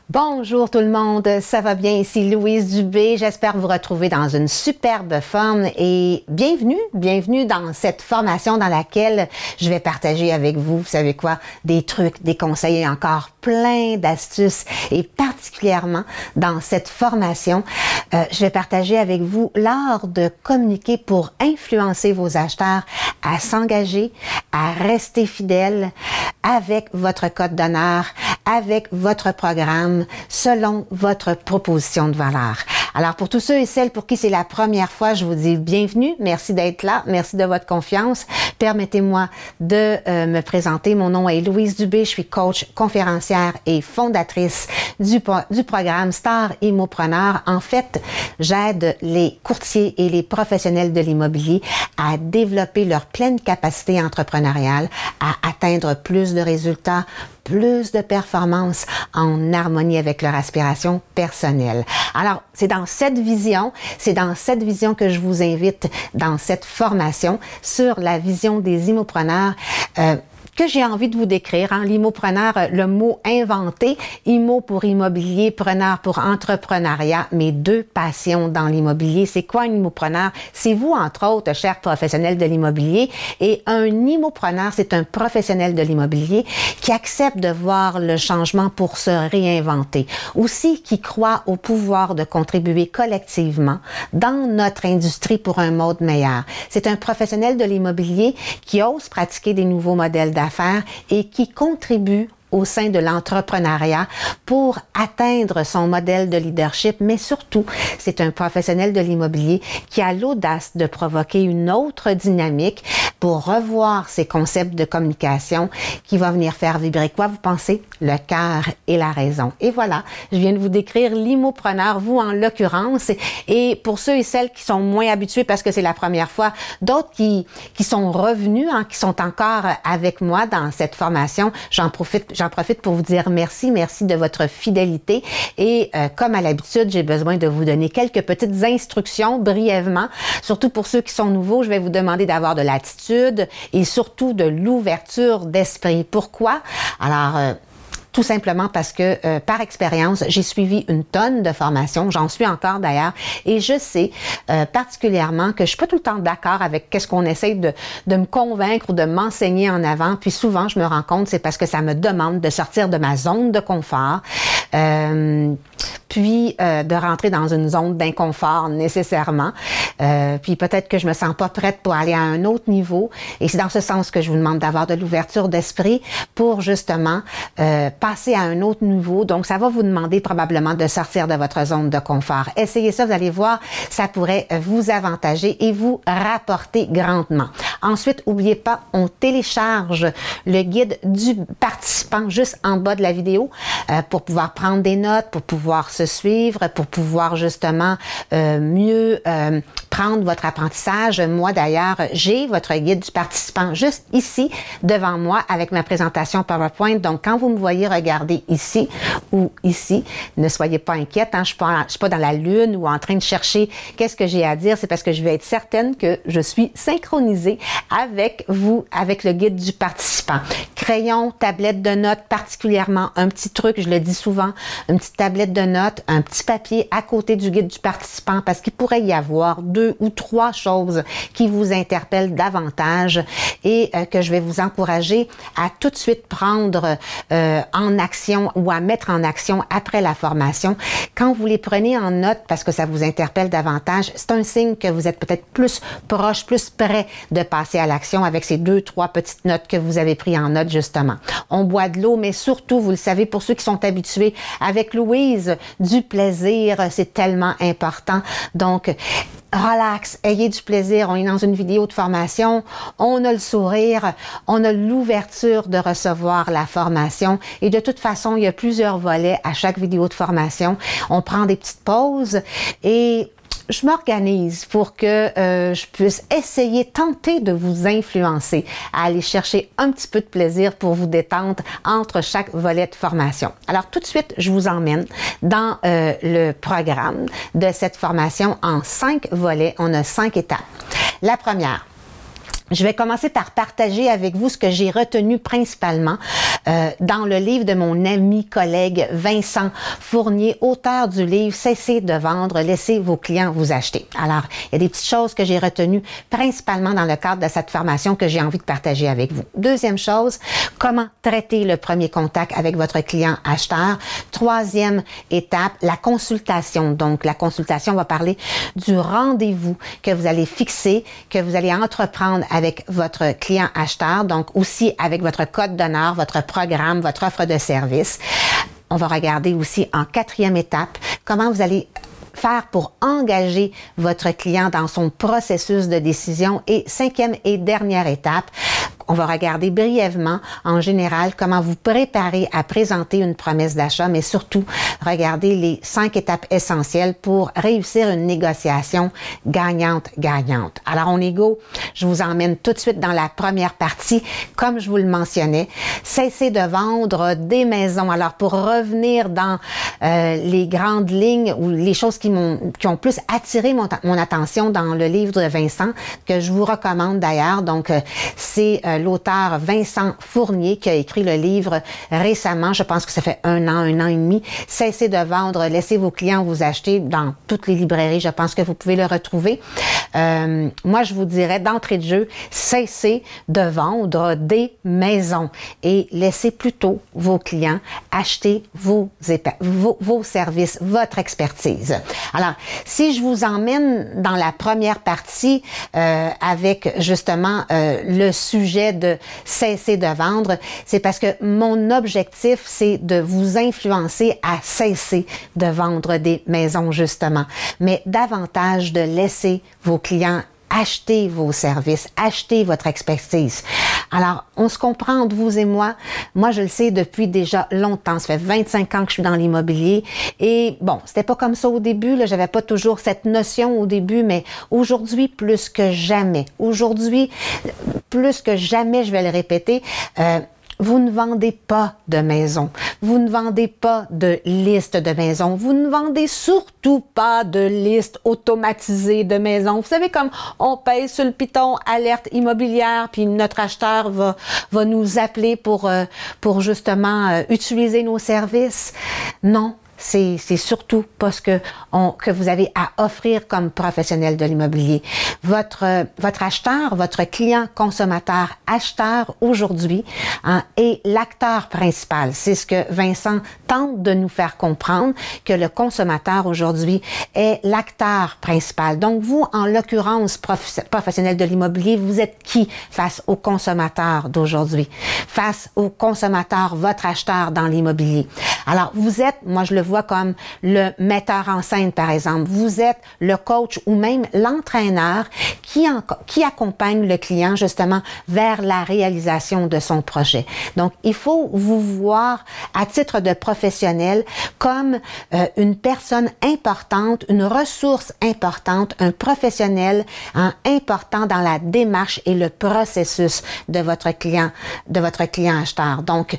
Bonjour tout le monde, ça va bien? Ici Louise Dubé, j'espère vous retrouver dans une superbe forme et bienvenue dans cette formation dans laquelle je vais partager avec vous, vous savez quoi, des trucs, des conseils et encore plein d'astuces et particulièrement dans cette formation, je vais partager avec vous l'art de communiquer pour influencer vos acheteurs à s'engager, à rester fidèles avec votre code d'honneur, avec votre programme, selon votre proposition de valeur. Alors, pour tous ceux et celles pour qui c'est la première fois, je vous dis bienvenue. Merci d'être là. Merci de votre confiance. Permettez-moi de me présenter. Mon nom est Louise Dubé. Je suis coach, conférencière et fondatrice du programme Star Immopreneur. En fait, j'aide les courtiers et les professionnels de l'immobilier à développer leur pleine capacité entrepreneuriale, à atteindre plus de résultats, plus de performance en harmonie avec leur aspiration personnelle. Alors, c'est dans cette vision que je vous invite dans cette formation sur la vision des immopreneurs que j'ai envie de vous décrire. L'immopreneur, le mot inventé, immo pour immobilier, preneur pour entrepreneuriat, mes deux passions dans l'immobilier. C'est quoi un immopreneur? C'est vous, entre autres, chers professionnels de l'immobilier. Et un immopreneur, c'est un professionnel de l'immobilier qui accepte de voir le changement pour se réinventer. Aussi, qui croit au pouvoir de contribuer collectivement dans notre industrie pour un monde meilleur. C'est un professionnel de l'immobilier qui ose pratiquer des nouveaux modèles d'affaires et qui contribue au sein de l'entrepreneuriat pour atteindre son modèle de leadership, mais surtout, c'est un professionnel de l'immobilier qui a l'audace de provoquer une autre dynamique pour revoir ses concepts de communication qui va venir faire vibrer quoi, vous pensez? Le cœur et la raison. Et voilà, je viens de vous décrire l'immopreneur, vous en l'occurrence, et pour ceux et celles qui sont moins habitués parce que c'est la première fois, d'autres qui sont revenus, qui sont encore avec moi dans cette formation, j'en profite pour vous dire merci de votre fidélité et comme à l'habitude, j'ai besoin de vous donner quelques petites instructions brièvement. Surtout pour ceux qui sont nouveaux, je vais vous demander d'avoir de l'attitude et surtout de l'ouverture d'esprit. Pourquoi? Alors, tout simplement parce que, par expérience, j'ai suivi une tonne de formations, j'en suis encore d'ailleurs, et je sais particulièrement que je suis pas tout le temps d'accord avec qu'est-ce qu'on essaie de me convaincre ou de m'enseigner en avant, puis souvent je me rends compte, c'est parce que ça me demande de sortir de ma zone de confort, puis de rentrer dans une zone d'inconfort nécessairement, puis peut-être que je me sens pas prête pour aller à un autre niveau, et c'est dans ce sens que je vous demande d'avoir de l'ouverture d'esprit pour justement passer à un autre niveau. Donc, ça va vous demander probablement de sortir de votre zone de confort. Essayez ça, vous allez voir, ça pourrait vous avantager et vous rapporter grandement. Ensuite, n'oubliez pas, on télécharge le guide du participant juste en bas de la vidéo pour pouvoir prendre des notes, pour pouvoir se suivre, pour pouvoir justement mieux prendre votre apprentissage. Moi, d'ailleurs, j'ai votre guide du participant juste ici, devant moi, avec ma présentation PowerPoint. Donc, quand vous me voyez regarder ici ou ici, ne soyez pas inquiète. Je suis pas dans la lune ou en train de chercher qu'est-ce que j'ai à dire. C'est parce que je vais être certaine que je suis synchronisée avec vous, avec le guide du participant. Crayon, tablette de notes, particulièrement un petit truc, je le dis souvent, une petite tablette de notes, un petit papier à côté du guide du participant parce qu'il pourrait y avoir 2 ou 3 choses qui vous interpellent davantage et que je vais vous encourager à tout de suite prendre en action ou à mettre en action après la formation. Quand vous les prenez en note parce que ça vous interpelle davantage, c'est un signe que vous êtes peut-être plus proche, plus près de passer à l'action avec ces 2-3 petites notes que vous avez pris en note justement. On boit de l'eau, mais surtout, vous le savez, pour ceux qui sont habitués avec Louise, du plaisir, c'est tellement important. Donc, relax, ayez du plaisir. On est dans une vidéo de formation, on a le sourire, on a l'ouverture de recevoir la formation et de toute façon, il y a plusieurs volets à chaque vidéo de formation. On prend des petites pauses et je m'organise pour que je puisse tenter de vous influencer à aller chercher un petit peu de plaisir pour vous détendre entre chaque volet de formation. Alors tout de suite, je vous emmène dans le programme de cette formation en 5 volets. On a 5 étapes. La première, je vais commencer par partager avec vous ce que j'ai retenu principalement dans le livre de mon ami collègue Vincent Fournier, auteur du livre Cessez de vendre, laissez vos clients vous acheter. Alors, il y a des petites choses que j'ai retenues principalement dans le cadre de cette formation que j'ai envie de partager avec vous. Deuxième chose, comment traiter le premier contact avec votre client acheteur. Troisième étape, la consultation. Donc, la consultation va parler du rendez-vous que vous allez fixer, que vous allez entreprendre avec votre client acheteur, donc aussi avec votre code d'honneur, votre programme, votre offre de service. On va regarder aussi en quatrième étape comment vous allez faire pour engager votre client dans son processus de décision. Et cinquième et dernière étape, on va regarder brièvement, en général, comment vous préparer à présenter une promesse d'achat, mais surtout, regarder les 5 étapes essentielles pour réussir une négociation gagnante-gagnante. Alors, on est go. Je vous emmène tout de suite dans la première partie. Comme je vous le mentionnais, cessez de vendre des maisons. Alors, pour revenir dans les grandes lignes ou les choses qui ont plus attiré mon attention dans le livre de Vincent, que je vous recommande d'ailleurs. Donc, c'est l'auteur Vincent Fournier qui a écrit le livre récemment, je pense que ça fait un an et demi, Cessez de vendre, laissez vos clients vous acheter dans toutes les librairies, je pense que vous pouvez le retrouver. Moi, je vous dirais d'entrée de jeu, cessez de vendre des maisons et laissez plutôt vos clients acheter vos services, votre expertise. Alors, si je vous emmène dans la première partie avec justement le sujet de cesser de vendre, c'est parce que mon objectif, c'est de vous influencer à cesser de vendre des maisons, justement, mais davantage de laisser vos clients acheter vos services, acheter votre expertise. Alors, on se comprend entre vous et moi. Moi, je le sais depuis déjà longtemps. Ça fait 25 ans que je suis dans l'immobilier. Et bon, c'était pas comme ça au début. Là, j'avais pas toujours cette notion au début, mais aujourd'hui, plus que jamais. Aujourd'hui, plus que jamais, je vais le répéter, vous ne vendez pas de maison. Vous ne vendez pas de liste de maisons. Vous ne vendez surtout pas de liste automatisée de maisons. Vous savez, comme on pèse sur le piton alerte immobilière, puis notre acheteur va nous appeler pour justement utiliser nos services. Non. C'est surtout pas ce que vous avez à offrir comme professionnel de l'immobilier. Votre acheteur, votre client consommateur acheteur aujourd'hui est l'acteur principal. C'est ce que Vincent tente de nous faire comprendre, que le consommateur aujourd'hui est l'acteur principal. Donc vous, en l'occurrence, professionnel de l'immobilier, vous êtes qui face au consommateur d'aujourd'hui? Face au consommateur, votre acheteur dans l'immobilier. Alors vous êtes, moi je le vois comme le metteur en scène, par exemple. Vous êtes le coach ou même l'entraîneur qui accompagne le client justement vers la réalisation de son projet. Donc, il faut vous voir à titre de professionnel comme une personne importante, une ressource importante, un professionnel important dans la démarche et le processus de votre client acheteur. Donc,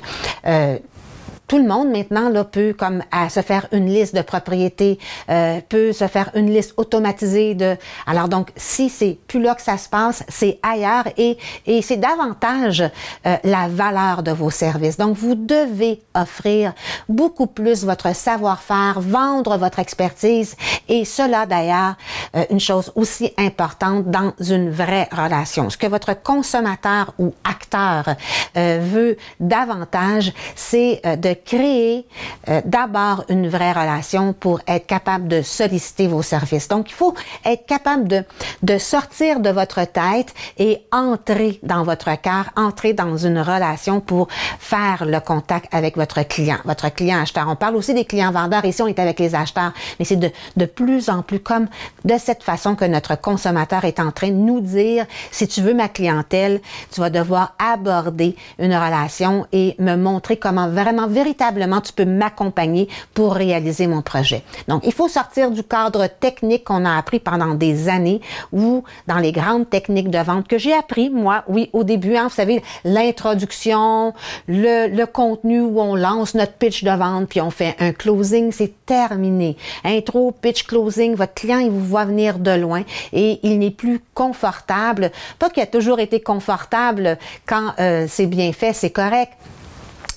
tout le monde maintenant là, peut comme se faire une liste de propriétés, peut se faire une liste automatisée de. Alors donc, si c'est plus là que ça se passe, c'est ailleurs et c'est davantage la valeur de vos services. Donc, vous devez offrir beaucoup plus votre savoir-faire, vendre votre expertise et cela d'ailleurs, une chose aussi importante dans une vraie relation. Ce que votre consommateur ou acteur veut davantage, c'est de créer d'abord une vraie relation pour être capable de solliciter vos services. Donc, il faut être capable de sortir de votre tête et entrer dans votre cœur, entrer dans une relation pour faire le contact avec votre client acheteur. On parle aussi des clients vendeurs. Ici, on est avec les acheteurs, mais c'est de plus en plus comme de cette façon que notre consommateur est en train de nous dire, si tu veux ma clientèle, tu vas devoir aborder une relation et me montrer comment vraiment, véritablement, tu peux m'accompagner pour réaliser mon projet. Donc, il faut sortir du cadre technique qu'on a appris pendant des années ou dans les grandes techniques de vente que j'ai appris, moi, oui, au début, vous savez, l'introduction, le contenu où on lance notre pitch de vente, puis on fait un closing, c'est terminé. Intro, pitch, closing, votre client, il vous voit venir de loin et il n'est plus confortable. Pas qu'il a toujours été confortable quand c'est bien fait, c'est correct.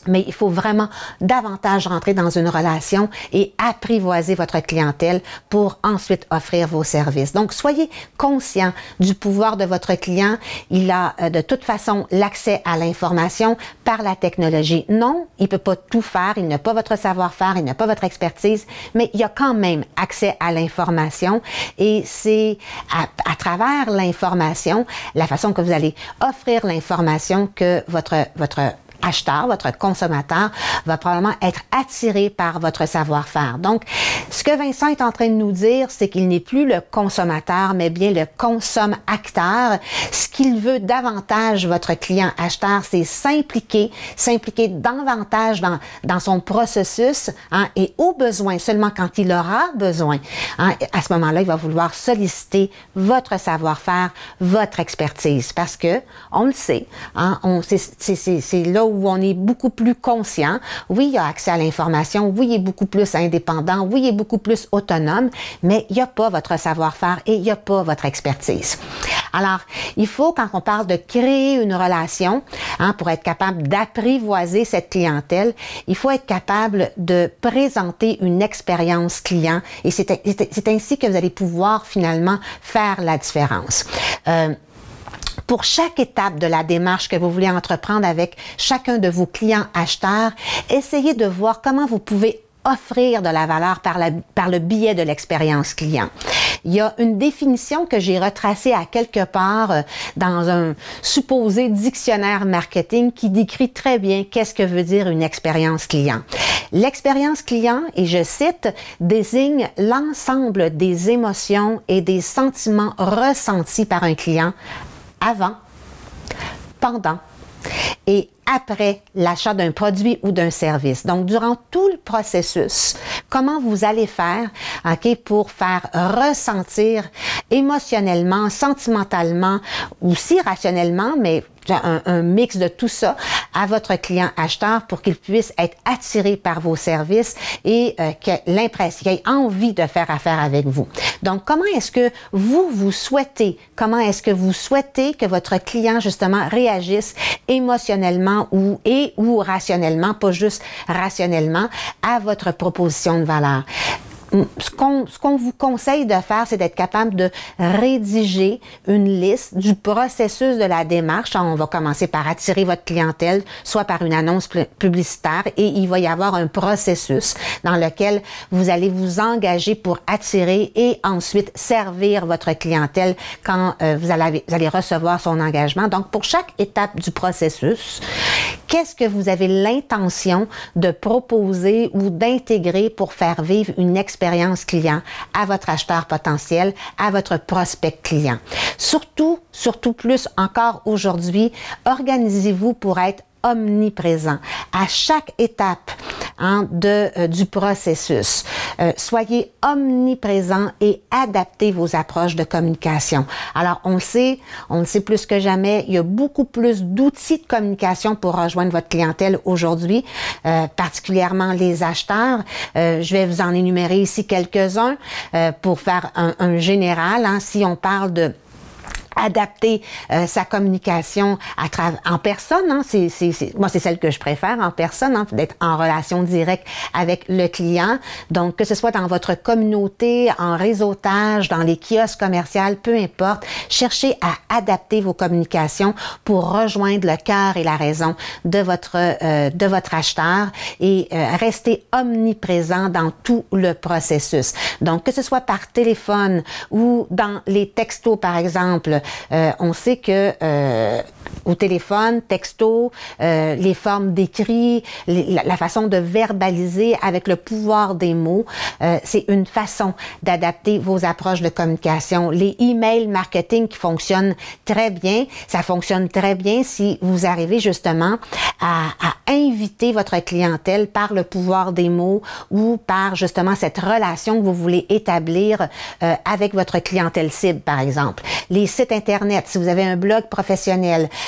Mais il faut vraiment davantage rentrer dans une relation et apprivoiser votre clientèle pour ensuite offrir vos services. Donc, soyez conscient du pouvoir de votre client. Il a de toute façon l'accès à l'information par la technologie. Non, il ne peut pas tout faire, il n'a pas votre savoir-faire, il n'a pas votre expertise, mais il a quand même accès à l'information et c'est à travers l'information, la façon que vous allez offrir l'information que votre acheteur, votre consommateur va probablement être attiré par votre savoir-faire. Donc, ce que Vincent est en train de nous dire, c'est qu'il n'est plus le consommateur, mais bien le consomme-acteur. Ce qu'il veut davantage, votre client acheteur, c'est s'impliquer davantage dans son processus et au besoin, seulement quand il aura besoin. À ce moment-là, il va vouloir solliciter votre savoir-faire, votre expertise, parce que, on le sait, c'est là où on est beaucoup plus conscient. Oui, il a accès à l'information. Oui, il est beaucoup plus indépendant. Oui, il est beaucoup plus autonome, mais il n'y a pas votre savoir-faire et il n'y a pas votre expertise. Alors, il faut, quand on parle de créer une relation, pour être capable d'apprivoiser cette clientèle, il faut être capable de présenter une expérience client et c'est ainsi que vous allez pouvoir finalement faire la différence. Pour chaque étape de la démarche que vous voulez entreprendre avec chacun de vos clients acheteurs, essayez de voir comment vous pouvez offrir de la valeur par le biais de l'expérience client. Il y a une définition que j'ai retracée à quelque part dans un supposé dictionnaire marketing qui décrit très bien qu'est-ce que veut dire une expérience client. L'expérience client, et je cite, désigne l'ensemble des émotions et des sentiments ressentis par un client avant, pendant et après l'achat d'un produit ou d'un service. Donc, durant tout le processus, comment vous allez faire, pour faire ressentir émotionnellement, sentimentalement, aussi rationnellement, mais un mix de tout ça à votre client acheteur pour qu'il puisse être attiré par vos services et qu'il ait envie de faire affaire avec vous. Donc, comment est-ce que vous souhaitez que votre client, justement, réagisse émotionnellement ou rationnellement, pas juste rationnellement, à votre proposition de valeur? Ce qu'on vous conseille de faire, c'est d'être capable de rédiger une liste du processus de la démarche. On va commencer par attirer votre clientèle, soit par une annonce publicitaire, et il va y avoir un processus dans lequel vous allez vous engager pour attirer et ensuite servir votre clientèle quand vous allez recevoir son engagement. Donc, pour chaque étape du processus, qu'est-ce que vous avez l'intention de proposer ou d'intégrer pour faire vivre une expérience client à votre acheteur potentiel, à votre prospect client? Surtout plus encore aujourd'hui, organisez-vous pour être omniprésent à chaque étape du processus. Soyez omniprésent et adaptez vos approches de communication. Alors, on le sait plus que jamais, il y a beaucoup plus d'outils de communication pour rejoindre votre clientèle aujourd'hui, particulièrement les acheteurs. Je vais vous en énumérer ici quelques-uns pour faire un général. Si on parle de adapter sa communication en personne, moi c'est celle que je préfère en personne, d'être en relation directe avec le client. Donc que ce soit dans votre communauté, en réseautage, dans les kiosques commerciaux, peu importe, cherchez à adapter vos communications pour rejoindre le cœur et la raison de votre acheteur et rester omniprésent dans tout le processus. Donc que ce soit par téléphone ou dans les textos par exemple. On sait que au téléphone, texto, les formes d'écrit, la façon de verbaliser avec le pouvoir des mots, c'est une façon d'adapter vos approches de communication. Les emails marketing qui fonctionnent très bien, ça fonctionne très bien si vous arrivez justement à inviter votre clientèle par le pouvoir des mots ou par justement cette relation que vous voulez établir avec votre clientèle cible, par exemple. Les sites Internet, si vous avez un blog professionnel,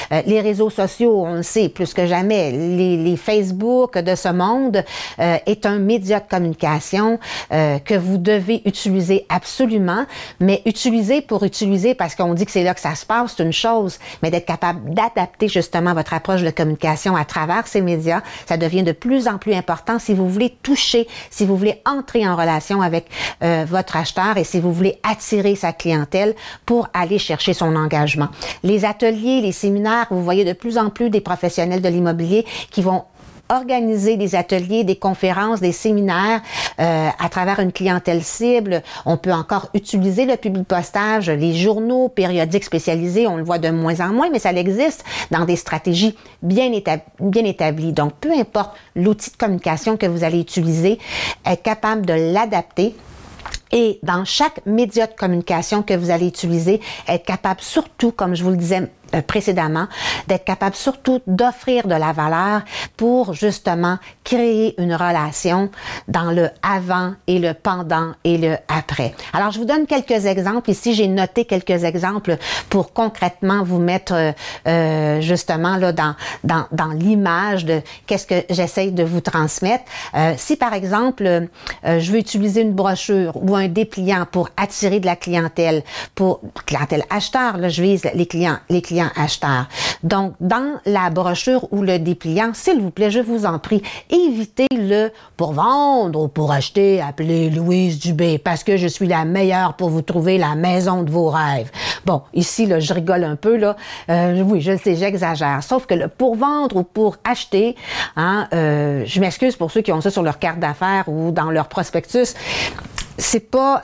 Les réseaux sociaux, on le sait plus que jamais, les Facebook de ce monde est un média de communication que vous devez utiliser absolument, mais utiliser pour utiliser parce qu'on dit que c'est là que ça se passe, c'est une chose, mais d'être capable d'adapter justement votre approche de communication à travers ces médias, ça devient de plus en plus important si vous voulez toucher, si vous voulez entrer en relation avec votre acheteur et si vous voulez attirer sa clientèle pour aller chercher son engagement. Les ateliers, les séminaires, vous voyez de plus en plus des professionnels de l'immobilier qui vont organiser des ateliers, des conférences, des séminaires à travers une clientèle cible. On peut encore utiliser le publipostage, les journaux périodiques spécialisés, on le voit de moins en moins, mais ça existe dans des stratégies bien établies. Donc, peu importe l'outil de communication que vous allez utiliser, être capable de l'adapter. Et dans chaque média de communication que vous allez utiliser, être capable surtout, comme je vous le disais précédemment, d'être capable surtout d'offrir de la valeur pour justement créer une relation dans le avant et le pendant et le après. Alors, je vous donne quelques exemples. Ici, j'ai noté quelques exemples pour concrètement vous mettre justement là dans l'image de qu'est-ce que j'essaye de vous transmettre. Si par exemple, je veux utiliser une brochure ou un dépliant pour attirer de la clientèle, pour clientèle acheteur, là, je vise les clients acheteurs. Donc, dans la brochure ou le dépliant, s'il vous plaît, je vous en prie, évitez le pour vendre ou pour acheter, appelez Louise Dubé parce que je suis la meilleure pour vous trouver la maison de vos rêves. Bon, ici, là, je rigole un peu, là. Oui, je le sais, j'exagère. Sauf que le pour vendre ou pour acheter, hein, je m'excuse pour ceux qui ont ça sur leur carte d'affaires ou dans leur prospectus. C'est pas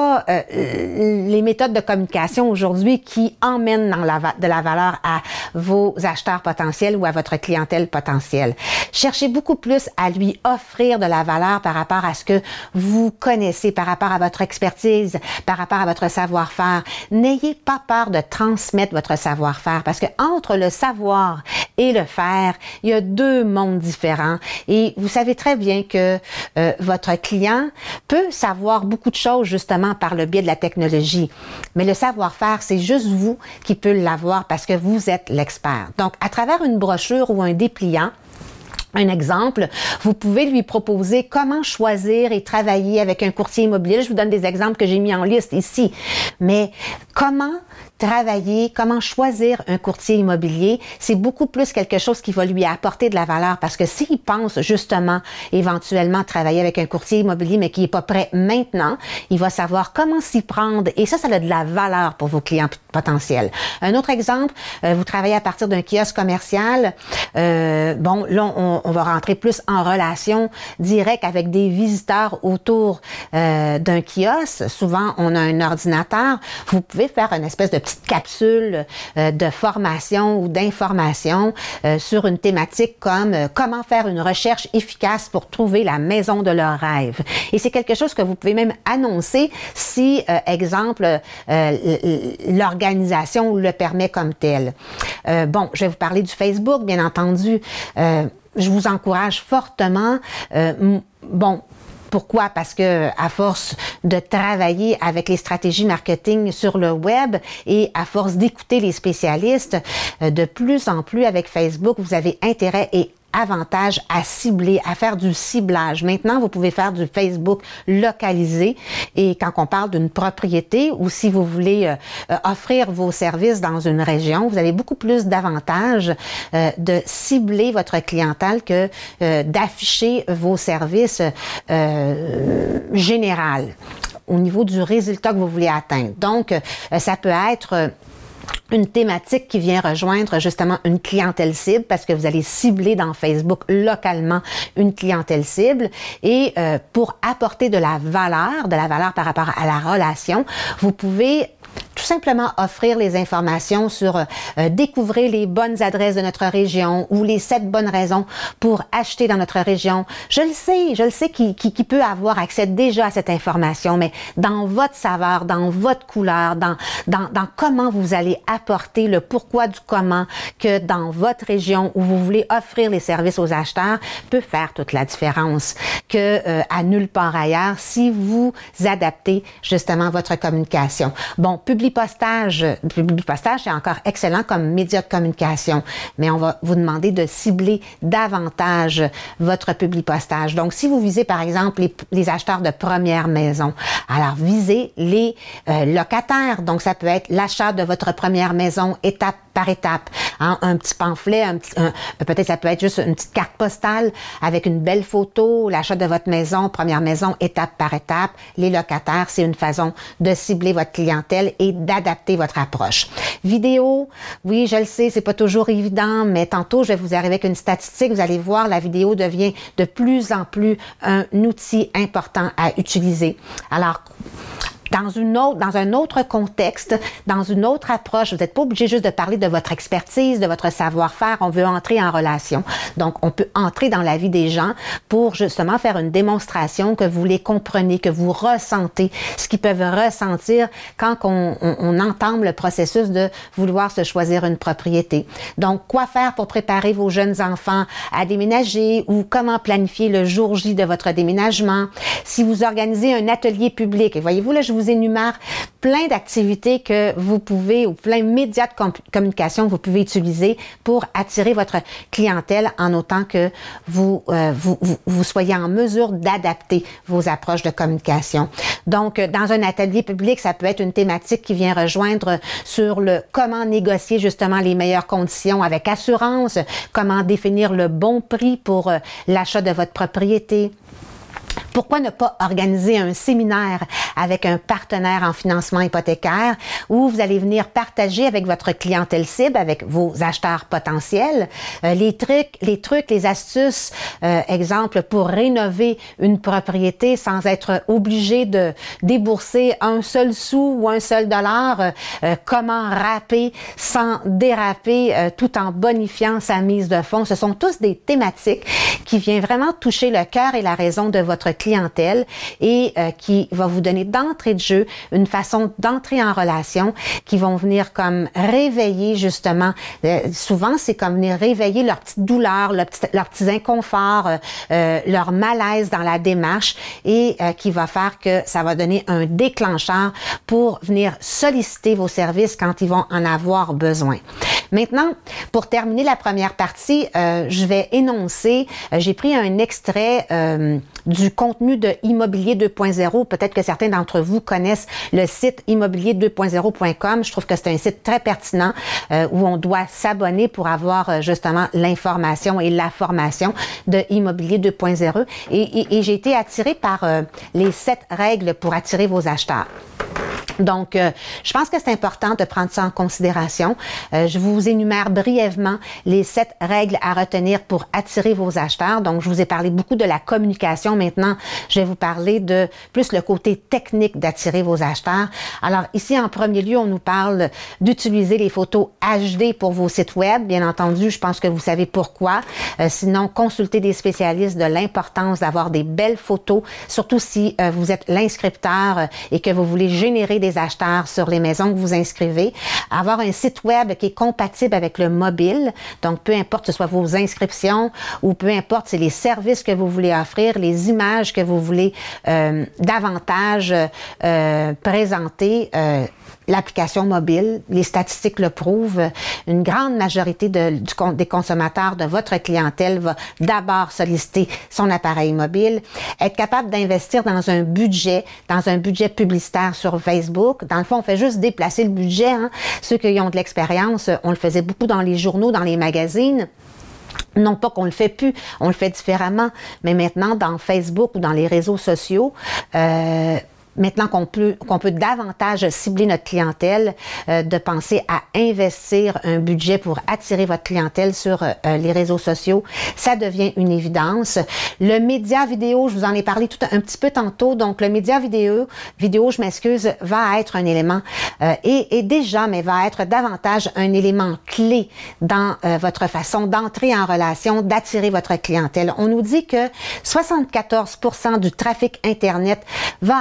les méthodes de communication aujourd'hui qui emmènent de la valeur à vos acheteurs potentiels ou à votre clientèle potentielle. Cherchez beaucoup plus à lui offrir de la valeur par rapport à ce que vous connaissez, par rapport à votre expertise, par rapport à votre savoir-faire. N'ayez pas peur de transmettre votre savoir-faire parce que entre le savoir et le faire, il y a deux mondes différents et vous savez très bien que votre client peut savoir beaucoup de choses justement par le biais de la technologie. Mais le savoir-faire, c'est juste vous qui peut l'avoir parce que vous êtes l'expert. Donc, à travers une brochure ou un dépliant, un exemple, vous pouvez lui proposer comment choisir et travailler avec un courtier immobilier. Je vous donne des exemples que j'ai mis en liste ici. Mais comment travailler, comment choisir un courtier immobilier, c'est beaucoup plus quelque chose qui va lui apporter de la valeur parce que s'il pense justement éventuellement travailler avec un courtier immobilier mais qui n'est pas prêt maintenant, il va savoir comment s'y prendre et ça a de la valeur pour vos clients potentiels. Un autre exemple, vous travaillez à partir d'un kiosque commercial. Bon, là, on va rentrer plus en relation directe avec des visiteurs autour d'un kiosque. Souvent, on a un ordinateur. Vous pouvez faire une espèce de petite capsule de formation ou d'information sur une thématique comme comment faire une recherche efficace pour trouver la maison de leur rêve. Et c'est quelque chose que vous pouvez même annoncer si, exemple, l'organisation le permet comme tel. Bon, je vais vous parler du Facebook, bien entendu. Je vous encourage fortement. Bon, pourquoi? Parce que à force de travailler avec les stratégies marketing sur le web et à force d'écouter les spécialistes, de plus en plus avec Facebook, vous avez intérêt et avantage à cibler, à faire du ciblage. Maintenant, vous pouvez faire du Facebook localisé et quand on parle d'une propriété ou si vous voulez offrir vos services dans une région, vous avez beaucoup plus d'avantages de cibler votre clientèle que d'afficher vos services généraux au niveau du résultat que vous voulez atteindre. Donc, ça peut être une thématique qui vient rejoindre justement une clientèle cible parce que vous allez cibler dans Facebook localement une clientèle cible et pour apporter de la valeur par rapport à la relation, vous pouvez tout simplement offrir les informations sur découvrir les bonnes adresses de notre région ou les 7 bonnes raisons pour acheter dans notre région. Je le sais qui peut avoir accès déjà à cette information, mais dans votre saveur, dans votre couleur, dans comment vous allez apporter le pourquoi du comment que dans votre région où vous voulez offrir les services aux acheteurs peut faire toute la différence que à nulle part ailleurs si vous adaptez justement votre communication. Bon, Publipostage. Publipostage, c'est encore excellent comme média de communication, mais on va vous demander de cibler davantage votre publipostage. Donc, si vous visez, par exemple, les acheteurs de première maison, alors visez les locataires. Donc, ça peut être l'achat de votre première maison étape par étape. Hein, un petit pamphlet, peut-être ça peut être juste une petite carte postale avec une belle photo, l'achat de votre maison, première maison, étape par étape. Les locataires, c'est une façon de cibler votre clientèle et d'adapter votre approche. Vidéo, oui, je le sais, c'est pas toujours évident, mais tantôt, je vais vous arriver avec une statistique. Vous allez voir, la vidéo devient de plus en plus un outil important à utiliser. Alors, dans un autre contexte, dans une autre approche, vous n'êtes pas obligé juste de parler de votre expertise, de votre savoir-faire. On veut entrer en relation. Donc, on peut entrer dans la vie des gens pour justement faire une démonstration que vous les comprenez, que vous ressentez ce qu'ils peuvent ressentir quand on entame le processus de vouloir se choisir une propriété. Donc, quoi faire pour préparer vos jeunes enfants à déménager ou comment planifier le jour J de votre déménagement. Si vous organisez un atelier public, et voyez-vous, là, je vous énumère plein d'activités que vous pouvez, ou plein de médias de communication que vous pouvez utiliser pour attirer votre clientèle en autant que vous soyez en mesure d'adapter vos approches de communication. Donc, dans un atelier public, ça peut être une thématique qui vient rejoindre sur le comment négocier justement les meilleures conditions avec assurance, comment définir le bon prix pour l'achat de votre propriété. Pourquoi ne pas organiser un séminaire avec un partenaire en financement hypothécaire où vous allez venir partager avec votre clientèle cible, avec vos acheteurs potentiels, les trucs, les astuces, exemple pour rénover une propriété sans être obligé de débourser un seul sou ou un seul dollar, comment râper sans déraper tout en bonifiant sa mise de fonds. Ce sont tous des thématiques qui viennent vraiment toucher le cœur et la raison de votre clientèle et qui va vous donner d'entrée de jeu une façon d'entrer en relation qui vont venir comme réveiller justement, souvent c'est comme venir réveiller leurs petites douleurs, leurs petits inconforts, leur malaise dans la démarche et qui va faire que ça va donner un déclencheur pour venir solliciter vos services quand ils vont en avoir besoin. Maintenant, pour terminer la première partie, je vais énoncer, j'ai pris un extrait du contenu de Immobilier 2.0. Peut-être que certains d'entre vous connaissent le site immobilier2.0.com. Je trouve que c'est un site très pertinent où on doit s'abonner pour avoir justement l'information et la formation de Immobilier 2.0. Et j'ai été attirée par les 7 règles pour attirer vos acheteurs. Donc, je pense que c'est important de prendre ça en considération. Je vous énumère brièvement les 7 règles à retenir pour attirer vos acheteurs. Donc, je vous ai parlé beaucoup de la communication. Maintenant, je vais vous parler de plus le côté technique d'attirer vos acheteurs. Alors, ici, en premier lieu, on nous parle d'utiliser les photos HD pour vos sites web. Bien entendu, je pense que vous savez pourquoi. Sinon, consultez des spécialistes de l'importance d'avoir des belles photos, surtout si vous êtes l'inscripteur et que vous voulez générer des acheteurs sur les maisons que vous inscrivez. Avoir un site web qui est compatible avec le mobile, donc peu importe que ce soit vos inscriptions ou peu importe c'est les services que vous voulez offrir, les images que vous voulez davantage présenter. L'application mobile, les statistiques le prouvent, une grande majorité des consommateurs de votre clientèle va d'abord solliciter son appareil mobile. Être capable d'investir dans un budget publicitaire sur Facebook. Dans le fond, on fait juste déplacer le budget. Hein. Ceux qui ont de l'expérience, on le faisait beaucoup dans les journaux, dans les magazines. Non pas qu'on le fait plus, on le fait différemment. Mais maintenant, dans Facebook ou dans les réseaux sociaux, maintenant qu'on peut davantage cibler notre clientèle, de penser à investir un budget pour attirer votre clientèle sur les réseaux sociaux, ça devient une évidence. Le média vidéo, je vous en ai parlé un petit peu tantôt, donc le média vidéo, je m'excuse, va être un élément et déjà, mais va être davantage un élément clé dans votre façon d'entrer en relation, d'attirer votre clientèle. On nous dit que 74% du trafic Internet va être de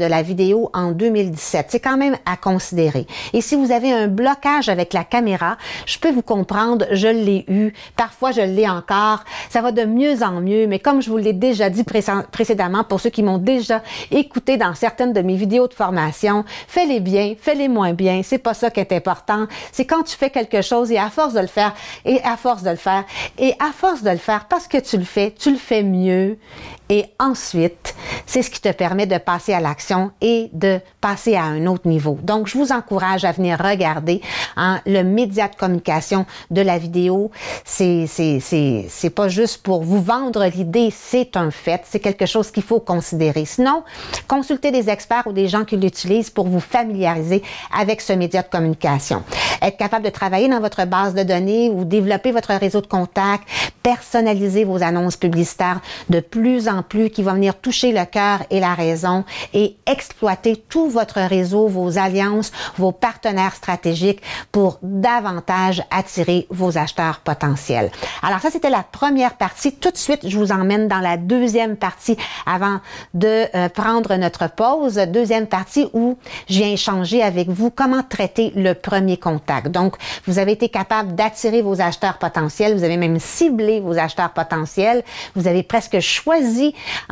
la vidéo en 2017. C'est quand même à considérer. Et si vous avez un blocage avec la caméra, je peux vous comprendre, je l'ai eu, parfois je l'ai encore, ça va de mieux en mieux, mais comme je vous l'ai déjà dit précédemment, pour ceux qui m'ont déjà écouté dans certaines de mes vidéos de formation, fais-les bien, fais-les moins bien, c'est pas ça qui est important, c'est quand tu fais quelque chose et à force de le faire, et à force de le faire, et à force de le faire, parce que tu le fais mieux, et ensuite, c'est ce qui te permet de passer à l'action et de passer à un autre niveau. Donc, je vous encourage à venir regarder le média de communication de la vidéo. C'est pas juste pour vous vendre l'idée, c'est un fait, c'est quelque chose qu'il faut considérer. Sinon, consultez des experts ou des gens qui l'utilisent pour vous familiariser avec ce média de communication. Être capable de travailler dans votre base de données ou développer votre réseau de contacts, personnaliser vos annonces publicitaires de plus en plus qui va venir toucher le cœur et la raison et exploiter tout votre réseau, vos alliances, vos partenaires stratégiques pour davantage attirer vos acheteurs potentiels. Alors ça, c'était la première partie. Tout de suite, je vous emmène dans la deuxième partie avant de prendre notre pause. Deuxième partie où je viens échanger avec vous comment traiter le premier contact. Donc, vous avez été capable d'attirer vos acheteurs potentiels. Vous avez même ciblé vos acheteurs potentiels. Vous avez presque choisi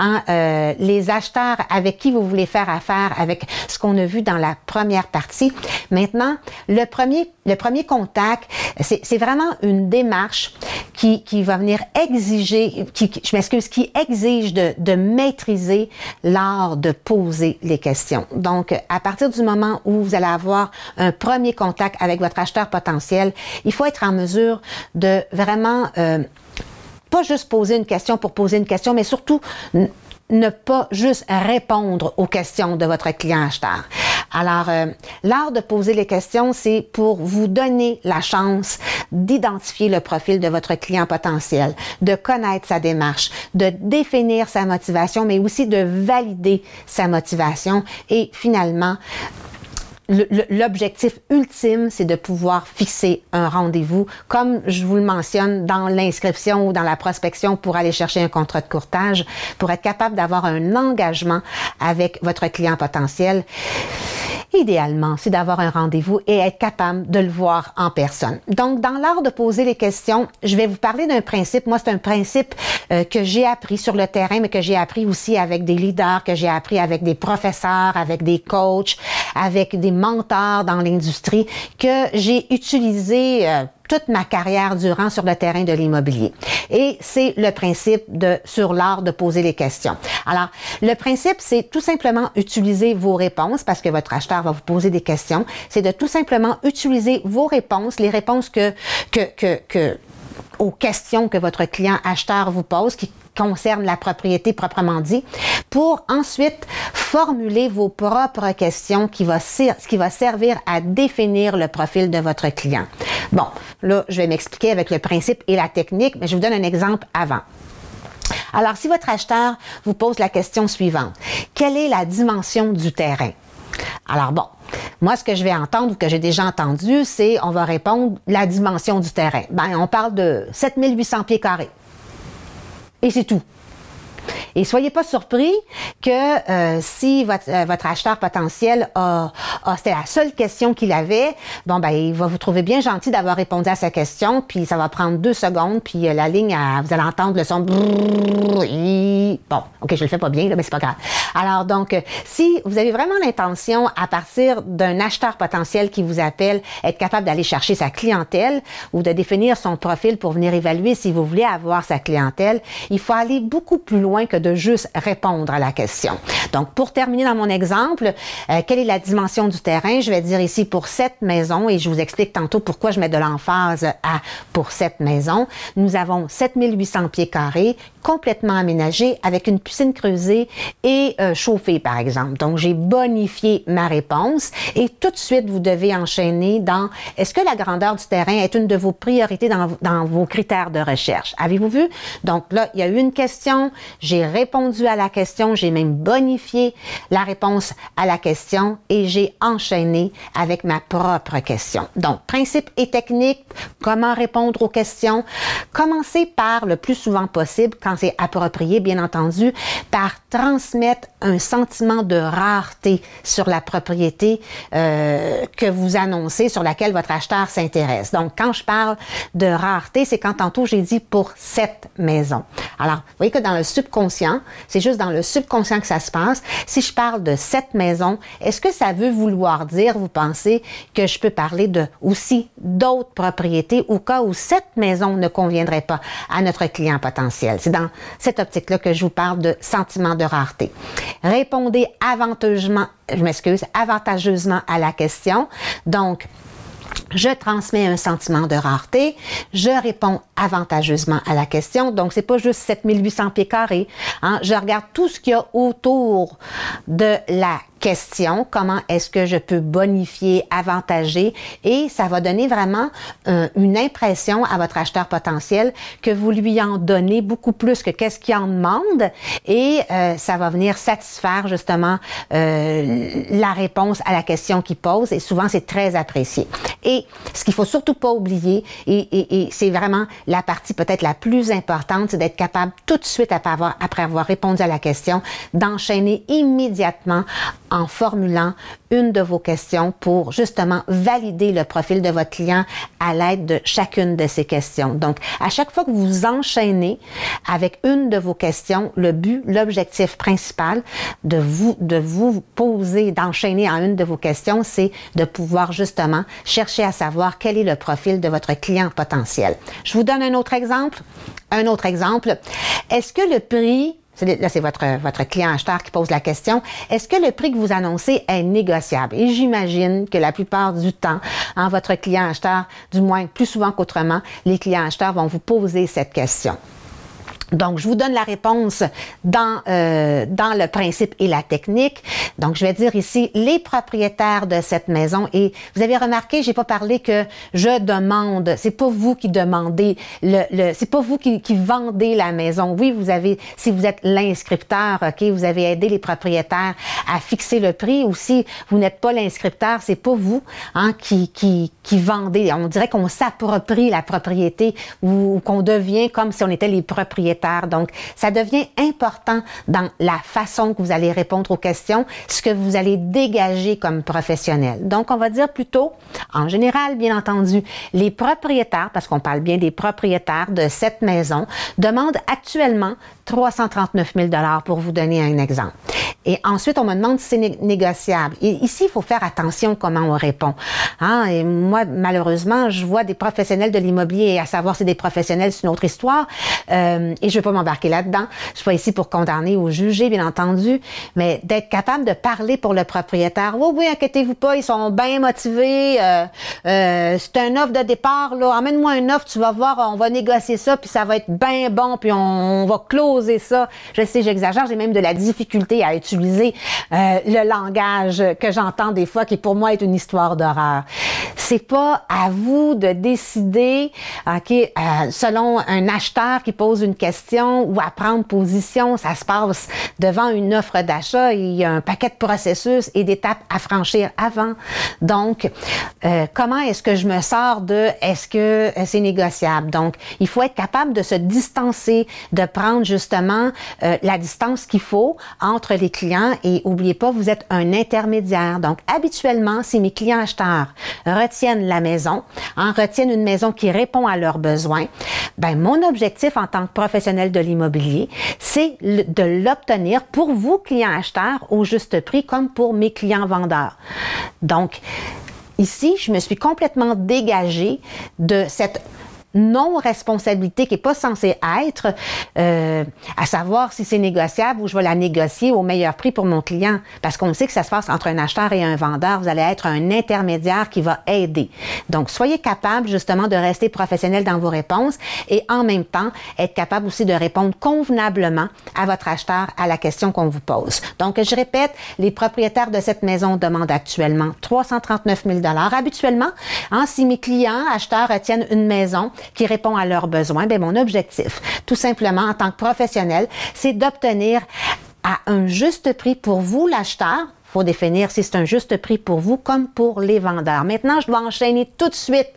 les acheteurs avec qui vous voulez faire affaire avec ce qu'on a vu dans la première partie. Maintenant, le premier contact, c'est vraiment une démarche qui va venir exiger, qui exige de maîtriser l'art de poser les questions. Donc, à partir du moment où vous allez avoir un premier contact avec votre acheteur potentiel, il faut être en mesure de vraiment pas juste poser une question pour poser une question, mais surtout ne pas juste répondre aux questions de votre client acheteur. Alors, l'art de poser les questions, c'est pour vous donner la chance d'identifier le profil de votre client potentiel, de connaître sa démarche, de définir sa motivation, mais aussi de valider sa motivation et finalement, l'objectif ultime, c'est de pouvoir fixer un rendez-vous, comme je vous le mentionne dans l'inscription ou dans la prospection pour aller chercher un contrat de courtage, pour être capable d'avoir un engagement avec votre client potentiel. Idéalement, c'est d'avoir un rendez-vous et être capable de le voir en personne. Donc, dans l'art de poser les questions, je vais vous parler d'un principe. Moi, c'est un principe que j'ai appris sur le terrain, mais que j'ai appris aussi avec des leaders, que j'ai appris avec des professeurs, avec des coachs, avec des mentors dans l'industrie, que j'ai utilisé toute ma carrière durant sur le terrain de l'immobilier. Et c'est le principe sur l'art de poser les questions. Alors, le principe, c'est tout simplement utiliser vos réponses parce que votre acheteur va vous poser des questions. C'est de tout simplement utiliser vos réponses, les réponses aux questions que votre client acheteur vous pose, qui concerne la propriété proprement dit, pour ensuite formuler vos propres questions qui va servir à définir le profil de votre client. Bon, là, je vais m'expliquer avec le principe et la technique, mais je vous donne un exemple avant. Alors, si votre acheteur vous pose la question suivante, quelle est la dimension du terrain? Alors bon, moi, ce que je vais entendre ou que j'ai déjà entendu, c'est, on va répondre la dimension du terrain. Ben, on parle de 7800 pieds carrés. Et c'est tout. Et soyez pas surpris que si votre acheteur potentiel c'était la seule question qu'il avait, bon ben il va vous trouver bien gentil d'avoir répondu à sa question, puis ça va prendre 2 secondes, puis la ligne, vous allez entendre le son bon, ok, je le fais pas bien, là, mais c'est pas grave. Alors donc, si vous avez vraiment l'intention, à partir d'un acheteur potentiel qui vous appelle, être capable d'aller chercher sa clientèle ou de définir son profil pour venir évaluer si vous voulez avoir sa clientèle, il faut aller beaucoup plus loin que de juste répondre à la question. Donc, pour terminer dans mon exemple, quelle est la dimension du terrain? Je vais dire ici pour cette maison, et je vous explique tantôt pourquoi je mets de l'emphase pour cette maison. Nous avons 7800 pieds carrés, complètement aménagés, avec une piscine creusée et chauffée, par exemple. Donc, j'ai bonifié ma réponse et tout de suite, vous devez enchaîner dans est-ce que la grandeur du terrain est une de vos priorités dans vos critères de recherche? Avez-vous vu? Donc là, il y a eu une question, j'ai répondu à la question, j'ai même bonifié la réponse à la question et j'ai enchaîné avec ma propre question. Donc, principe et technique, comment répondre aux questions. Commencez par, le plus souvent possible, quand c'est approprié, bien entendu, par transmettre un sentiment de rareté sur la propriété que vous annoncez, sur laquelle votre acheteur s'intéresse. Donc, quand je parle de rareté, c'est quand tantôt j'ai dit pour cette maison. Alors, vous voyez que dans le subconscient, c'est juste dans le subconscient que ça se passe. Si je parle de cette maison, est-ce que ça veut vouloir dire, vous pensez, que je peux parler de aussi d'autres propriétés au cas où cette maison ne conviendrait pas à notre client potentiel? C'est dans cette optique-là que je vous parle de sentiment de rareté. Répondez avantageusement à la question. Donc, je transmets un sentiment de rareté, je réponds avantageusement à la question. Donc, c'est pas juste 7800 pieds carrés. Hein? Je regarde tout ce qu'il y a autour de la question, comment est-ce que je peux bonifier, avantager, et ça va donner vraiment une impression à votre acheteur potentiel que vous lui en donnez beaucoup plus que qu'est-ce qu'il en demande, et ça va venir satisfaire justement la réponse à la question qu'il pose, et souvent c'est très apprécié. Et ce qu'il faut surtout pas oublier, et c'est vraiment la partie peut-être la plus importante, c'est d'être capable tout de suite après avoir répondu à la question, d'enchaîner immédiatement en formulant une de vos questions pour justement valider le profil de votre client à l'aide de chacune de ces questions. Donc, à chaque fois que vous enchaînez avec une de vos questions, le but, l'objectif principal de vous poser, d'enchaîner en une de vos questions, c'est de pouvoir justement chercher à savoir quel est le profil de votre client potentiel. Je vous donne un autre exemple. Est-ce que le prix... Là, c'est votre client acheteur qui pose la question. Est-ce que le prix que vous annoncez est négociable? Et j'imagine que la plupart du temps, votre client acheteur, du moins plus souvent qu'autrement, les clients acheteurs vont vous poser cette question. Donc, je vous donne la réponse dans le principe et la technique. Donc, je vais dire ici les propriétaires de cette maison. Et vous avez remarqué, j'ai pas parlé que je demande. C'est pas vous qui demandez c'est pas vous qui vendez la maison. Oui, si vous êtes l'inscripteur, OK, vous avez aidé les propriétaires à fixer le prix. Ou si vous n'êtes pas l'inscripteur, c'est pas vous, qui vendez. On dirait qu'on s'approprie la propriété ou qu'on devient comme si on était les propriétaires. Donc, ça devient important dans la façon que vous allez répondre aux questions, ce que vous allez dégager comme professionnel. Donc, on va dire plutôt, en général, bien entendu, les propriétaires, parce qu'on parle bien des propriétaires de cette maison, demandent actuellement 339 000 $ pour vous donner un exemple. Et ensuite, on me demande si c'est négociable. Et ici, il faut faire attention comment on répond. Et moi, malheureusement, je vois des professionnels de l'immobilier, et à savoir si c'est des professionnels, c'est une autre histoire. Et je ne vais pas m'embarquer là-dedans. Je suis pas ici pour condamner ou juger, bien entendu, mais d'être capable de parler pour le propriétaire. Oui, inquiétez-vous pas, ils sont bien motivés. C'est un offre de départ, là. Emmène-moi une offre, tu vas voir, on va négocier ça, puis ça va être bien bon, puis on va closer ça. Je sais, j'exagère, j'ai même de la difficulté à utiliser le langage que j'entends des fois, qui pour moi est une histoire d'horreur. C'est pas à vous de décider, selon un acheteur qui pose une question ou à prendre position. Ça se passe devant une offre d'achat. Il y a un paquet de processus et d'étapes à franchir avant. Donc, comment est-ce que je me sors de est-ce que c'est négociable? Donc, il faut être capable de se distancer, de prendre justement la distance qu'il faut entre les clients, et oubliez pas, vous êtes un intermédiaire. Donc, habituellement, si mes clients acheteurs retiennent la maison, retiennent une maison qui répond à leurs besoins, mon objectif en tant que professionnel de l'immobilier, c'est de l'obtenir pour vous, clients acheteurs, au juste prix, comme pour mes clients vendeurs. Donc, ici, je me suis complètement dégagée de cette non-responsabilité qui n'est pas censée être, à savoir si c'est négociable ou je vais la négocier au meilleur prix pour mon client. Parce qu'on sait que ça se passe entre un acheteur et un vendeur. Vous allez être un intermédiaire qui va aider. Donc, soyez capable justement de rester professionnel dans vos réponses et en même temps, être capable aussi de répondre convenablement à votre acheteur à la question qu'on vous pose. Donc, je répète, les propriétaires de cette maison demandent actuellement 339 000 $. Habituellement, si mes clients acheteurs retiennent une maison, qui répond à leurs besoins, bien, mon objectif, tout simplement, en tant que professionnel, c'est d'obtenir à un juste prix pour vous, l'acheteur. Il faut définir si c'est un juste prix pour vous comme pour les vendeurs. Maintenant, je dois enchaîner tout de suite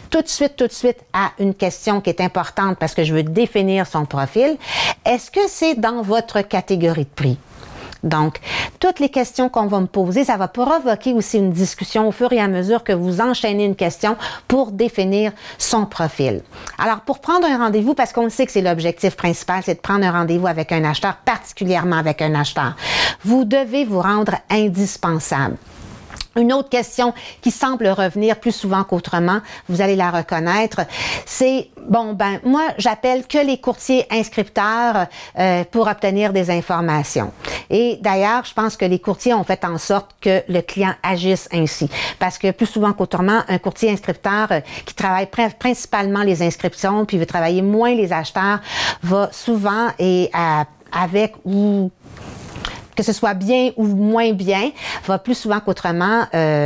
à une question qui est importante parce que je veux définir son profil. Est-ce que c'est dans votre catégorie de prix? Donc, toutes les questions qu'on va me poser, ça va provoquer aussi une discussion au fur et à mesure que vous enchaînez une question pour définir son profil. Alors, pour prendre un rendez-vous, parce qu'on sait que c'est l'objectif principal, c'est de prendre un rendez-vous avec un acheteur, particulièrement avec un acheteur, vous devez vous rendre indispensable. Une autre question qui semble revenir plus souvent qu'autrement, vous allez la reconnaître, c'est, moi, j'appelle que les courtiers inscripteurs pour obtenir des informations. Et d'ailleurs, je pense que les courtiers ont fait en sorte que le client agisse ainsi. Parce que plus souvent qu'autrement, un courtier inscripteur qui travaille principalement les inscriptions, puis veut travailler moins les acheteurs, va souvent avec ou que ce soit bien ou moins bien, va plus souvent qu'autrement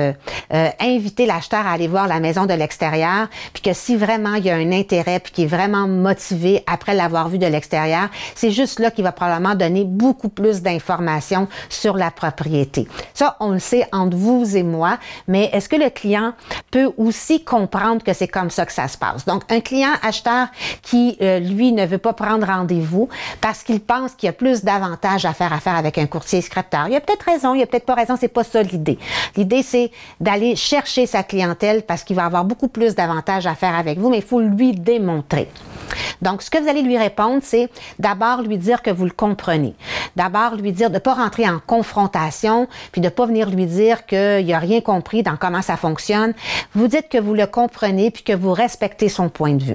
inviter l'acheteur à aller voir la maison de l'extérieur, puis que si vraiment il y a un intérêt, puis qu'il est vraiment motivé après l'avoir vu de l'extérieur, c'est juste là qu'il va probablement donner beaucoup plus d'informations sur la propriété. Ça, on le sait entre vous et moi, mais est-ce que le client peut aussi comprendre que c'est comme ça que ça se passe? Donc, un client acheteur qui, lui, ne veut pas prendre rendez-vous parce qu'il pense qu'il y a plus d'avantages à faire affaire avec un courtier inscripteur. Il a peut-être raison, il a peut-être pas raison, c'est pas ça l'idée. L'idée, c'est d'aller chercher sa clientèle parce qu'il va avoir beaucoup plus d'avantages à faire avec vous, mais il faut lui démontrer. Donc, ce que vous allez lui répondre, c'est d'abord lui dire que vous le comprenez. D'abord lui dire de ne pas rentrer en confrontation, puis de ne pas venir lui dire qu'il n'a rien compris dans comment ça fonctionne. Vous dites que vous le comprenez, puis que vous respectez son point de vue.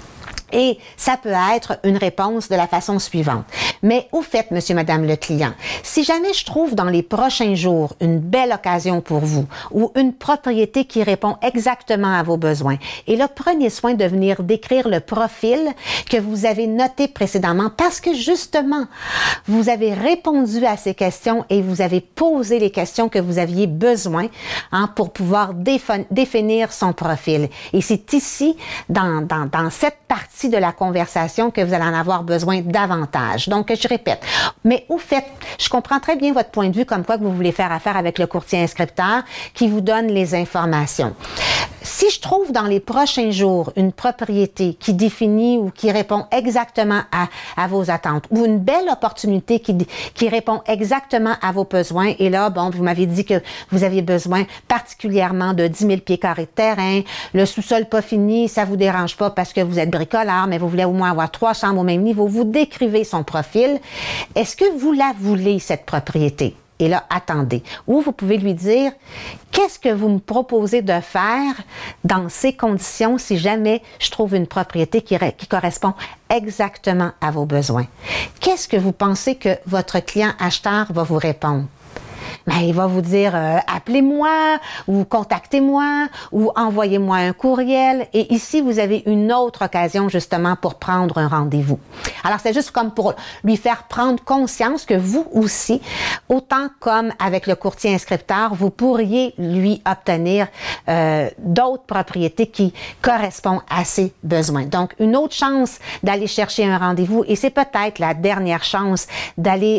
Et ça peut être une réponse de la façon suivante. Mais au fait, monsieur, madame le client, si jamais je trouve dans les prochains jours une belle occasion pour vous ou une propriété qui répond exactement à vos besoins, et là, prenez soin de venir décrire le profil que vous avez noté précédemment parce que justement, vous avez répondu à ces questions et vous avez posé les questions que vous aviez besoin pour pouvoir définir son profil. Et c'est ici, dans cette partie de la conversation que vous allez en avoir besoin davantage. Donc, je répète. Mais au fait, je comprends très bien votre point de vue comme quoi que vous voulez faire affaire avec le courtier inscripteur qui vous donne les informations. Si je trouve dans les prochains jours une propriété qui définit ou qui répond exactement à vos attentes ou une belle opportunité qui répond exactement à vos besoins, et là, vous m'avez dit que vous aviez besoin particulièrement de 10 000 pieds carrés de terrain, le sous-sol pas fini, ça vous dérange pas parce que vous êtes bricoleur, mais vous voulez au moins avoir 3 chambres au même niveau, vous décrivez son profil. Est-ce que vous la voulez, cette propriété? Et là, attendez. Ou vous pouvez lui dire, qu'est-ce que vous me proposez de faire dans ces conditions si jamais je trouve une propriété qui correspond exactement à vos besoins? Qu'est-ce que vous pensez que votre client acheteur va vous répondre? Il va vous dire appelez-moi ou contactez-moi ou envoyez-moi un courriel. Et ici, vous avez une autre occasion justement pour prendre un rendez-vous. Alors, c'est juste comme pour lui faire prendre conscience que vous aussi, autant comme avec le courtier inscripteur, vous pourriez lui obtenir d'autres propriétés qui correspondent à ses besoins. Donc, une autre chance d'aller chercher un rendez-vous, et c'est peut-être la dernière chance d'aller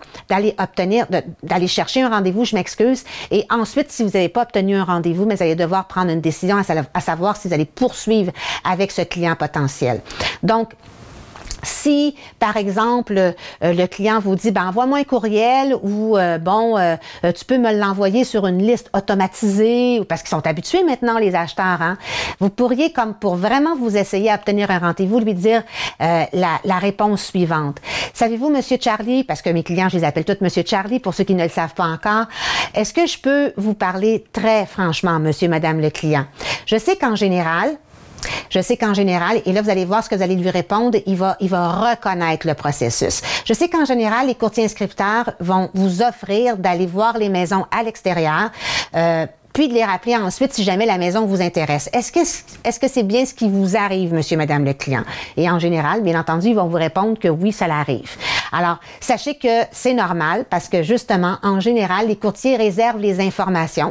chercher un rendez-vous, je m'excuse. Et ensuite, si vous n'avez pas obtenu un rendez-vous, mais vous allez devoir prendre une décision à savoir si vous allez poursuivre avec ce client potentiel. Donc, si, par exemple, le client vous dit, envoie-moi un courriel ou, tu peux me l'envoyer sur une liste automatisée, parce qu'ils sont habitués maintenant, les acheteurs, vous pourriez, comme pour vraiment vous essayer à obtenir un rendez-vous, lui dire la réponse suivante. Savez-vous, Monsieur Charlie, parce que mes clients, je les appelle tous Monsieur Charlie, pour ceux qui ne le savent pas encore, est-ce que je peux vous parler très franchement, Monsieur, Madame le client? Je sais qu'en général, et là, vous allez voir ce que vous allez lui répondre, il va reconnaître le processus. Je sais qu'en général, les courtiers inscripteurs vont vous offrir d'aller voir les maisons à l'extérieur, puis de les rappeler ensuite si jamais la maison vous intéresse. Est-ce que c'est bien ce qui vous arrive, monsieur, madame le client? Et en général, bien entendu, ils vont vous répondre que oui, ça l'arrive. Alors, sachez que c'est normal parce que justement, en général, les courtiers réservent les informations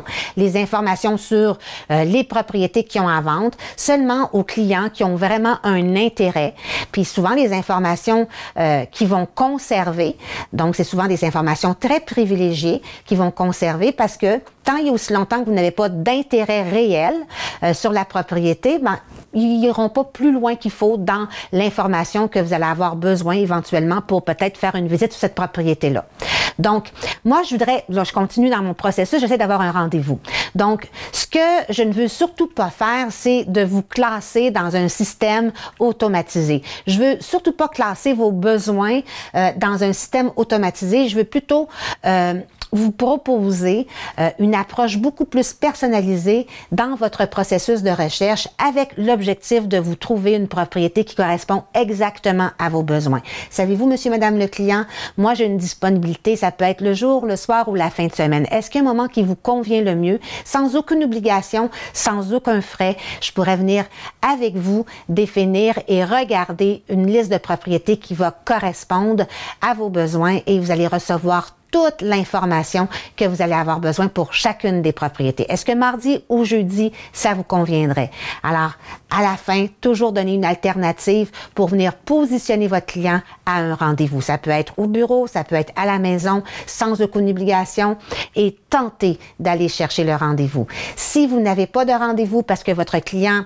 sur les propriétés qu'ils ont à vendre seulement aux clients qui ont vraiment un intérêt. Puis souvent, les informations qu'ils vont conserver, donc c'est souvent des informations très privilégiées qu'ils vont conserver parce que tant et aussi longtemps que vous n'avez pas d'intérêt réel sur la propriété, ben, ils n'iront pas plus loin qu'il faut dans l'information que vous allez avoir besoin éventuellement pour peut-être faire une visite sur cette propriété-là. Donc, moi, je continue dans mon processus, j'essaie d'avoir un rendez-vous. Donc, ce que je ne veux surtout pas faire, c'est de vous classer dans un système automatisé. Je veux surtout pas classer vos besoins dans un système automatisé. Je veux plutôt vous proposer une approche beaucoup plus personnalisée dans votre processus de recherche avec l'objectif de vous trouver une propriété qui correspond exactement à vos besoins. Savez-vous, monsieur, madame le client, moi j'ai une disponibilité, ça peut être le jour, le soir ou la fin de semaine. Est-ce qu'il y a un moment qui vous convient le mieux, sans aucune obligation, sans aucun frais, je pourrais venir avec vous définir et regarder une liste de propriétés qui va correspondre à vos besoins et vous allez recevoir toute l'information que vous allez avoir besoin pour chacune des propriétés. Est-ce que mardi ou jeudi, ça vous conviendrait? Alors, à la fin, toujours donner une alternative pour venir positionner votre client à un rendez-vous. Ça peut être au bureau, ça peut être à la maison, sans aucune obligation et tenter d'aller chercher le rendez-vous. Si vous n'avez pas de rendez-vous parce que votre client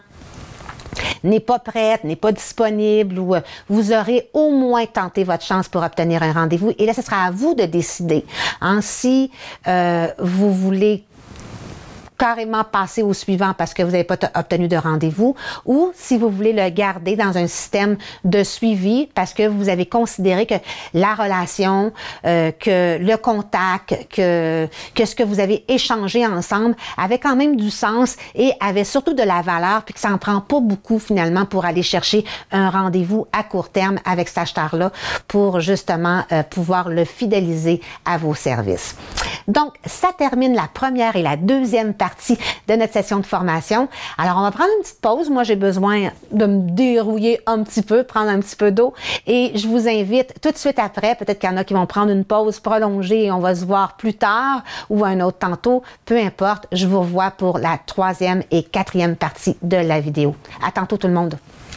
n'est pas prête, n'est pas disponible ou vous aurez au moins tenté votre chance pour obtenir un rendez-vous. Et là, ce sera à vous de décider si vous voulez carrément passer au suivant parce que vous n'avez pas obtenu de rendez-vous ou si vous voulez le garder dans un système de suivi parce que vous avez considéré que la relation, que le contact, que ce que vous avez échangé ensemble avait quand même du sens et avait surtout de la valeur puis que ça en prend pas beaucoup finalement pour aller chercher un rendez-vous à court terme avec cet acheteur-là pour justement pouvoir le fidéliser à vos services. Donc, ça termine la première et la deuxième partie de notre session de formation. Alors, on va prendre une petite pause. Moi, j'ai besoin de me dérouiller un petit peu, prendre un petit peu d'eau et je vous invite tout de suite après, peut-être qu'il y en a qui vont prendre une pause prolongée et on va se voir plus tard ou un autre tantôt, peu importe, je vous revois pour la troisième et quatrième partie de la vidéo. À tantôt tout le monde!